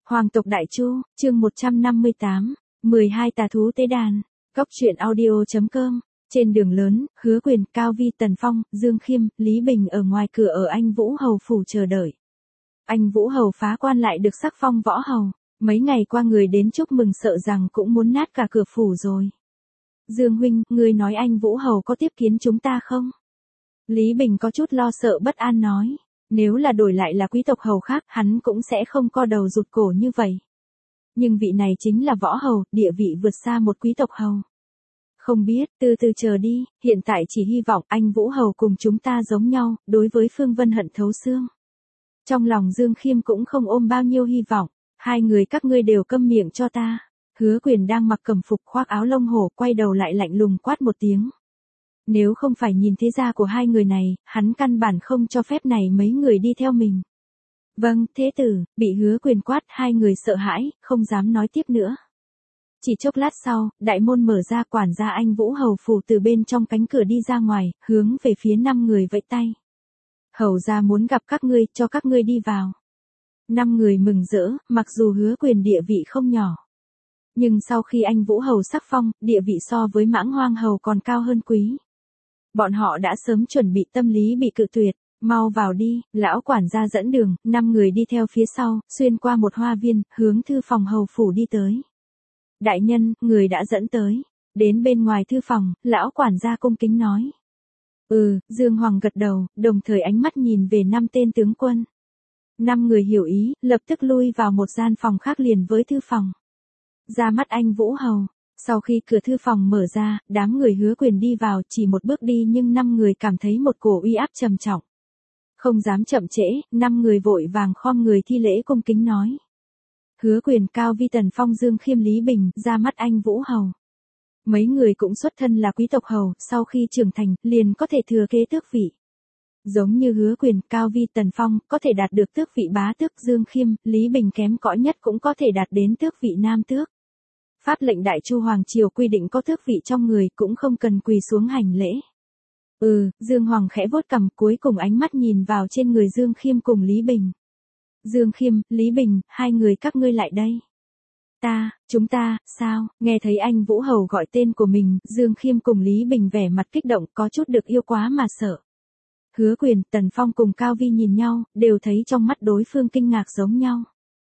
Hoàng tộc Đại Chu, chương 158, 12 tà thú tế đàn, Cốc truyện audio.com. Trên đường lớn, Hứa Quyền, Cao Vi, Tần Phong, Dương Khiêm, Lý Bình ở ngoài cửa ở Anh Vũ Hầu phủ chờ đợi. Anh Vũ Hầu phá quan lại được sắc phong võ hầu, mấy ngày qua người đến chúc mừng sợ rằng cũng muốn nát cả cửa phủ rồi. Dương huynh, ngươi nói anh Vũ Hầu có tiếp kiến chúng ta không? Lý Bình có chút lo sợ bất an nói. Nếu là đổi lại là quý tộc hầu khác, hắn cũng sẽ không co đầu rụt cổ như vậy. Nhưng vị này chính là võ hầu, địa vị vượt xa một quý tộc hầu. Không biết, từ từ chờ đi, hiện tại chỉ hy vọng anh Vũ Hầu cùng chúng ta giống nhau, đối với Phương Vân hận thấu xương. Trong lòng Dương Khiêm cũng không ôm bao nhiêu hy vọng, hai người các ngươi đều câm miệng cho ta. Hứa Quyền đang mặc cẩm phục khoác áo lông hổ quay đầu lại lạnh lùng quát một tiếng. Nếu không phải nhìn thế gia của hai người này, hắn căn bản không cho phép này mấy người đi theo mình. Vâng, thế tử, bị Hứa Quyền quát, hai người sợ hãi, không dám nói tiếp nữa. Chỉ chốc lát sau, đại môn mở ra, quản gia anh Vũ Hầu phủ từ bên trong cánh cửa đi ra ngoài, hướng về phía 5 người vẫy tay. Hầu gia muốn gặp các ngươi, cho các ngươi đi vào. 5 người mừng rỡ, mặc dù Hứa Quyền địa vị không nhỏ. Nhưng sau khi anh Vũ Hầu sắc phong, địa vị so với Mãng Hoang Hầu còn cao hơn quý. Bọn họ đã sớm chuẩn bị tâm lý bị cự tuyệt, mau vào đi, lão quản gia dẫn đường, 5 người đi theo phía sau, xuyên qua một hoa viên, hướng thư phòng hầu phủ đi tới. Đại nhân, người đã dẫn tới. Đến bên ngoài thư phòng, lão quản gia cung kính nói. Dương Hoàng gật đầu, đồng thời ánh mắt nhìn về 5 tên tướng quân. 5 người hiểu ý, lập tức lui vào một gian phòng khác liền với thư phòng. Ra mắt anh Vũ Hầu. Sau khi cửa thư phòng mở ra, đám người Hứa Quyền đi vào, chỉ một bước đi nhưng 5 người cảm thấy một cổ uy áp trầm trọng. Không dám chậm trễ, 5 người vội vàng khom người thi lễ cung kính nói. Hứa Quyền, Cao Vi, Tần Phong, Dương Khiêm, Lý Bình, ra mắt anh Vũ Hầu. Mấy người cũng xuất thân là quý tộc hầu, sau khi trưởng thành, liền có thể thừa kế tước vị. Giống như Hứa Quyền, Cao Vi, Tần Phong, có thể đạt được tước vị bá tước, Dương Khiêm, Lý Bình kém cỏi nhất cũng có thể đạt đến tước vị nam tước. Pháp lệnh Đại Chu Hoàng Triều quy định có tước vị trong người cũng không cần quỳ xuống hành lễ. Dương Hoàng khẽ vuốt cằm, cuối cùng ánh mắt nhìn vào trên người Dương Khiêm cùng Lý Bình. Dương Khiêm, Lý Bình, hai người các ngươi lại đây. Chúng ta, sao? Nghe thấy anh Vũ Hầu gọi tên của mình, Dương Khiêm cùng Lý Bình vẻ mặt kích động, có chút được yêu quá mà sợ. Hứa Quyền, Tần Phong cùng Cao Vi nhìn nhau, đều thấy trong mắt đối phương kinh ngạc giống nhau.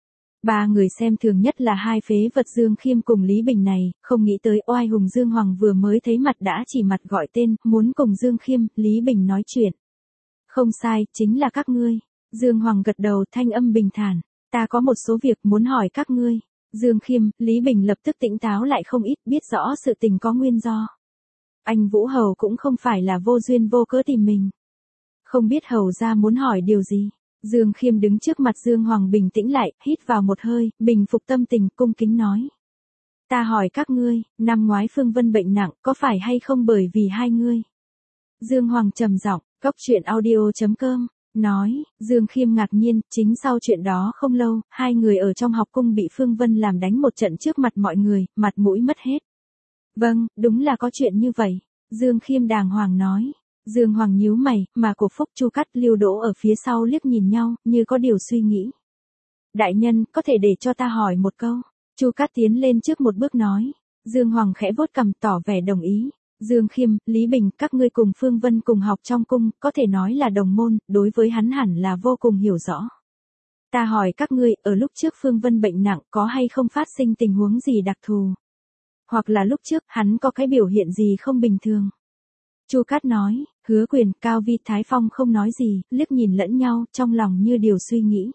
3 người xem thường nhất là hai phế vật Dương Khiêm cùng Lý Bình này, không nghĩ tới oai hùng Dương Hoàng vừa mới thấy mặt đã chỉ mặt gọi tên, muốn cùng Dương Khiêm, Lý Bình nói chuyện. Không sai, chính là các ngươi. Dương Hoàng gật đầu, thanh âm bình thản. Ta có một số việc muốn hỏi các ngươi. Dương Khiêm, Lý Bình lập tức tỉnh táo lại không ít, biết rõ sự tình có nguyên do. Anh Vũ Hầu cũng không phải là vô duyên vô cớ tìm mình. Không biết Hầu gia muốn hỏi điều gì. Dương Khiêm đứng trước mặt Dương Hoàng bình tĩnh lại, hít vào một hơi, bình phục tâm tình, cung kính nói. Ta hỏi các ngươi, năm ngoái Phương Vân bệnh nặng, có phải hay không bởi vì hai ngươi? Dương Hoàng trầm giọng, Cốc truyện audio.com, nói. Dương Khiêm ngạc nhiên, chính sau chuyện đó không lâu, hai người ở trong học cung bị Phương Vân làm đánh một trận trước mặt mọi người, mặt mũi mất hết. Vâng, đúng là có chuyện như vậy. Dương Khiêm đàng hoàng nói. Dương Hoàng nhíu mày, mà Cổ Phúc, Chu Cát, Lưu Đỗ ở phía sau liếc nhìn nhau, như có điều suy nghĩ. Đại nhân, có thể để cho ta hỏi một câu. Chu Cát tiến lên trước một bước nói. Dương Hoàng khẽ vuốt cằm tỏ vẻ đồng ý. Dương Khiêm, Lý Bình, các ngươi cùng Phương Vân cùng học trong cung, có thể nói là đồng môn, đối với hắn hẳn là vô cùng hiểu rõ. Ta hỏi các ngươi, ở lúc trước Phương Vân bệnh nặng có hay không phát sinh tình huống gì đặc thù? Hoặc là lúc trước, hắn có cái biểu hiện gì không bình thường? Chu Cát nói. Hứa Quyền, Cao Vi, Thái Phong không nói gì, liếc nhìn lẫn nhau, trong lòng như điều suy nghĩ.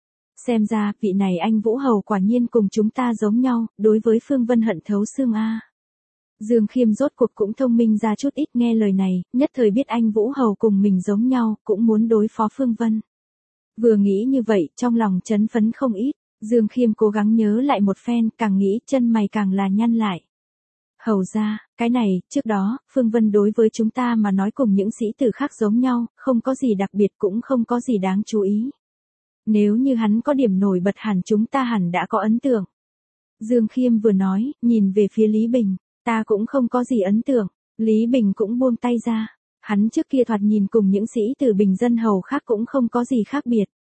Xem ra, vị này anh Vũ Hầu quả nhiên cùng chúng ta giống nhau, đối với Phương Vân hận thấu xương a. Dương Khiêm rốt cuộc cũng thông minh ra chút ít, nghe lời này, nhất thời biết anh Vũ Hầu cùng mình giống nhau, cũng muốn đối phó Phương Vân. Vừa nghĩ như vậy, trong lòng chấn phấn không ít, Dương Khiêm cố gắng nhớ lại một phen, càng nghĩ chân mày càng là nhăn lại. Hầu ra, cái này, trước đó, Phương Vân đối với chúng ta mà nói cùng những sĩ tử khác giống nhau, không có gì đặc biệt cũng không có gì đáng chú ý. Nếu như hắn có điểm nổi bật hẳn chúng ta hẳn đã có ấn tượng. Dương Khiêm vừa nói, nhìn về phía Lý Bình, ta cũng không có gì ấn tượng. Lý Bình cũng buông tay ra. Hắn trước kia thoạt nhìn cùng những sĩ tử bình dân hầu khác cũng không có gì khác biệt.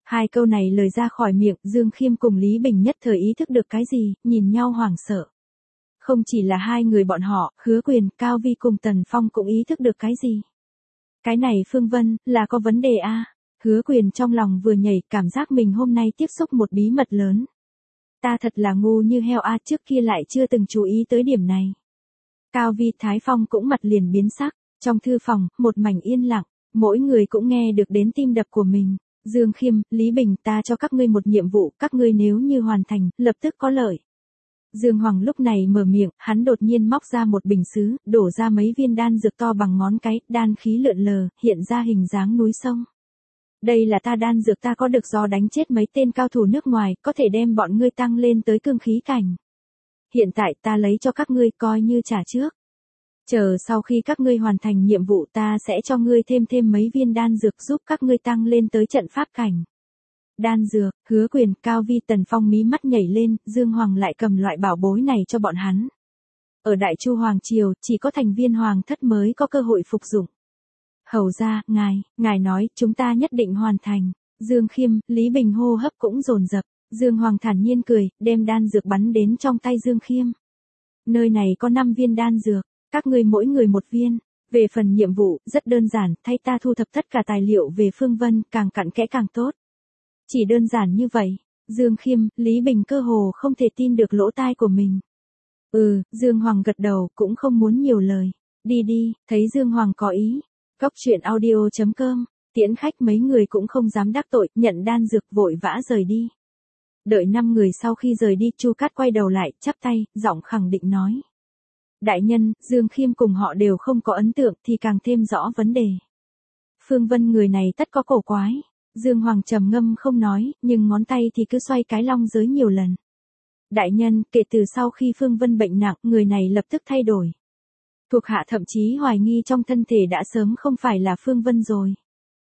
Hai câu này lời ra khỏi miệng, Dương Khiêm cùng Lý Bình nhất thời ý thức được cái gì, nhìn nhau hoảng sợ. Không chỉ là hai người bọn họ, Hứa Quyền, Cao Vi cùng Tần Phong cũng ý thức được cái gì. Cái này Phương Vân, là có vấn đề a. Hứa Quyền trong lòng vừa nhảy, cảm giác mình hôm nay tiếp xúc một bí mật lớn. Ta thật là ngu như heo a, trước kia lại chưa từng chú ý tới điểm này. Cao Vi, Thái Phong cũng mặt liền biến sắc, trong thư phòng, một mảnh yên lặng, mỗi người cũng nghe được đến tim đập của mình. Dương Khiêm, Lý Bình, ta cho các ngươi một nhiệm vụ, các ngươi nếu như hoàn thành, lập tức có lợi. Dương Hoàng lúc này mở miệng, hắn đột nhiên móc ra một bình sứ, đổ ra mấy viên đan dược to bằng ngón cái, đan khí lượn lờ, hiện ra hình dáng núi sông. Đây là ta đan dược, ta có được do đánh chết mấy tên cao thủ nước ngoài, có thể đem bọn ngươi tăng lên tới cương khí cảnh. Hiện tại ta lấy cho các ngươi coi như trả trước. Chờ sau khi các ngươi hoàn thành nhiệm vụ ta sẽ cho ngươi thêm mấy viên đan dược giúp các ngươi tăng lên tới trận pháp cảnh. Đan dược, Hứa Quyền, Cao Vi, Tần Phong mí mắt nhảy lên, Dương Hoàng lại cầm loại bảo bối này cho bọn hắn. Ở Đại Chu Hoàng Triều, chỉ có thành viên Hoàng thất mới có cơ hội phục dụng. Hầu ra, ngài nói, chúng ta nhất định hoàn thành. Dương Khiêm, Lý Bình hô hấp cũng dồn dập. Dương Hoàng thản nhiên cười, đem đan dược bắn đến trong tay Dương Khiêm. Nơi này có 5 viên đan dược, các ngươi mỗi người một viên. Về phần nhiệm vụ, rất đơn giản, thay ta thu thập tất cả tài liệu về Phương Vân, càng cặn kẽ càng tốt. Chỉ đơn giản như vậy, Dương Khiêm, Lý Bình cơ hồ không thể tin được lỗ tai của mình. Dương Hoàng gật đầu, cũng không muốn nhiều lời. Đi, thấy Dương Hoàng có ý. Góc truyện audio.com, tiễn khách mấy người cũng không dám đắc tội, nhận đan dược vội vã rời đi. Đợi 5 người sau khi rời đi, Chu Cát quay đầu lại, chắp tay, giọng khẳng định nói. Đại nhân, Dương Khiêm cùng họ đều không có ấn tượng thì càng thêm rõ vấn đề. Phương Vân người này tất có cổ quái. Dương Hoàng trầm ngâm không nói, nhưng ngón tay thì cứ xoay cái long giới nhiều lần. Đại nhân, kể từ sau khi Phương Vân bệnh nặng, người này lập tức thay đổi. Thuộc hạ thậm chí hoài nghi trong thân thể đã sớm không phải là Phương Vân rồi.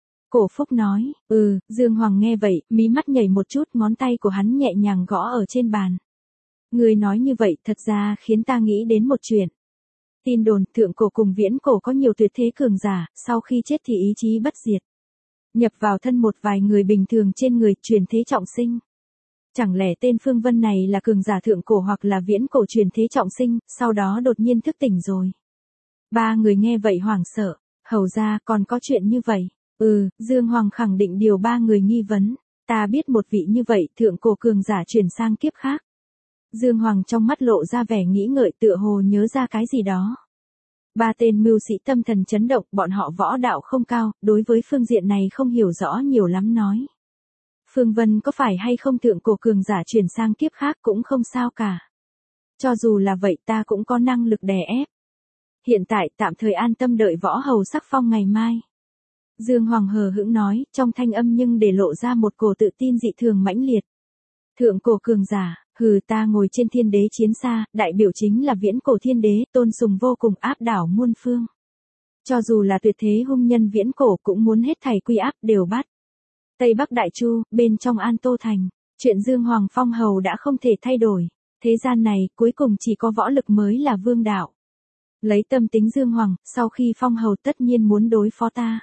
Cổ Phúc nói, Dương Hoàng nghe vậy, mí mắt nhảy một chút, ngón tay của hắn nhẹ nhàng gõ ở trên bàn. Người nói như vậy thật ra khiến ta nghĩ đến một chuyện. Tin đồn, thượng cổ cùng viễn cổ có nhiều tuyệt thế cường giả, sau khi chết thì ý chí bất diệt. Nhập vào thân một vài người bình thường trên người, truyền thế trọng sinh. Chẳng lẽ tên Phương Vân này là cường giả thượng cổ hoặc là viễn cổ truyền thế trọng sinh, sau đó đột nhiên thức tỉnh rồi. 3 người nghe vậy hoảng sợ, hầu ra còn có chuyện như vậy. Dương Hoàng khẳng định điều 3 người nghi vấn. Ta biết một vị như vậy, thượng cổ cường giả chuyển sang kiếp khác. Dương Hoàng trong mắt lộ ra vẻ nghĩ ngợi, tựa hồ nhớ ra cái gì đó. 3 tên mưu sĩ tâm thần chấn động, bọn họ võ đạo không cao, đối với phương diện này không hiểu rõ nhiều lắm nói. Phương Vân có phải hay không thượng cổ cường giả chuyển sang kiếp khác cũng không sao cả. Cho dù là vậy ta cũng có năng lực đè ép. Hiện tại tạm thời an tâm đợi võ hầu sắc phong ngày mai. Dương Hoàng hờ hững nói, trong thanh âm nhưng để lộ ra một cổ tự tin dị thường mãnh liệt. Thượng cổ cường giả, ta ngồi trên thiên đế chiến xa, đại biểu chính là viễn cổ thiên đế, tôn sùng vô cùng, áp đảo muôn phương. Cho dù là tuyệt thế hung nhân viễn cổ cũng muốn hết thảy quy áp đều bắt. Tây Bắc Đại Chu, bên trong An Tô Thành, chuyện Dương Hoàng phong hầu đã không thể thay đổi. Thế gian này, cuối cùng chỉ có võ lực mới là vương đạo. Lấy tâm tính Dương Hoàng, sau khi phong hầu tất nhiên muốn đối phó ta.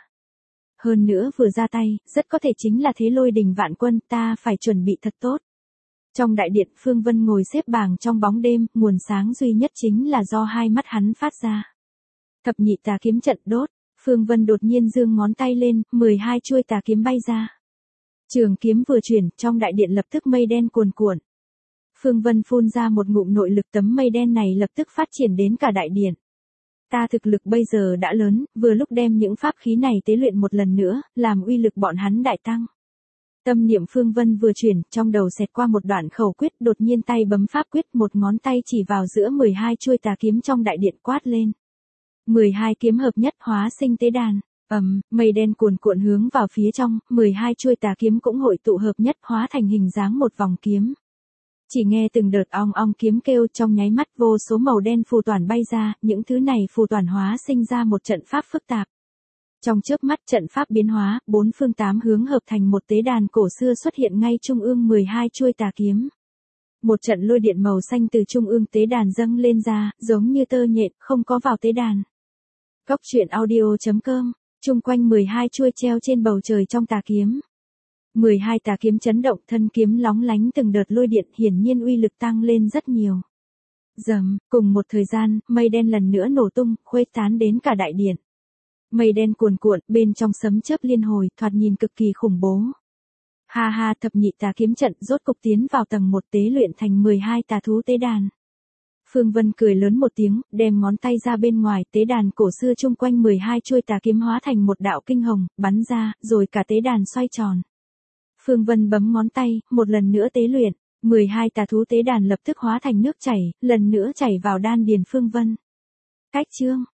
Hơn nữa vừa ra tay, rất có thể chính là thế lôi đình vạn quân, ta phải chuẩn bị thật tốt. Trong đại điện, Phương Vân ngồi xếp bằng trong bóng đêm, nguồn sáng duy nhất chính là do hai mắt hắn phát ra. Thập nhị tà kiếm trận đốt, Phương Vân đột nhiên giương ngón tay lên, 12 chuôi tà kiếm bay ra. Trường kiếm vừa chuyển, trong đại điện lập tức mây đen cuồn cuộn. Phương Vân phun ra một ngụm nội lực, tấm mây đen này lập tức phát triển đến cả đại điện. Ta thực lực bây giờ đã lớn, vừa lúc đem những pháp khí này tế luyện một lần nữa, làm uy lực bọn hắn đại tăng. Tâm niệm Phương Vân vừa chuyển, trong đầu xẹt qua một đoạn khẩu quyết, đột nhiên tay bấm pháp quyết, một ngón tay chỉ vào giữa 12 chuôi tà kiếm trong đại điện quát lên. 12 kiếm hợp nhất hóa sinh tế đàn. Mây đen cuồn cuộn hướng vào phía trong, 12 chuôi tà kiếm cũng hội tụ hợp nhất hóa thành hình dáng một vòng kiếm. Chỉ nghe từng đợt ong ong kiếm kêu, trong nháy mắt vô số màu đen phù toản bay ra, những thứ này phù toản hóa sinh ra một trận pháp phức tạp. Trong chớp mắt trận pháp biến hóa, 4 phương 8 hướng hợp thành một tế đàn cổ xưa xuất hiện ngay trung ương 12 chuôi tà kiếm. Một trận lôi điện màu xanh từ trung ương tế đàn dâng lên ra, giống như tơ nhện, không có vào tế đàn. Góc truyện audio.com, chung quanh 12 chuôi treo trên bầu trời trong tà kiếm. 12 tà kiếm chấn động, thân kiếm lóng lánh từng đợt lôi điện, hiển nhiên uy lực tăng lên rất nhiều. Rầm, cùng một thời gian, mây đen lần nữa nổ tung, khuếch tán đến cả đại điện. Mây đen cuồn cuộn, bên trong sấm chớp liên hồi, thoạt nhìn cực kỳ khủng bố. Ha ha, thập nhị tà kiếm trận rốt cục tiến vào tầng 1 tế luyện thành 12 tà thú tế đàn. Phương Vân cười lớn một tiếng, đem ngón tay ra bên ngoài, tế đàn cổ xưa chung quanh 12 chuôi tà kiếm hóa thành một đạo kinh hồng, bắn ra, rồi cả tế đàn xoay tròn. Phương Vân bấm ngón tay, một lần nữa tế luyện, 12 tà thú tế đàn lập tức hóa thành nước chảy, lần nữa chảy vào đan điền Phương Vân. Cách chương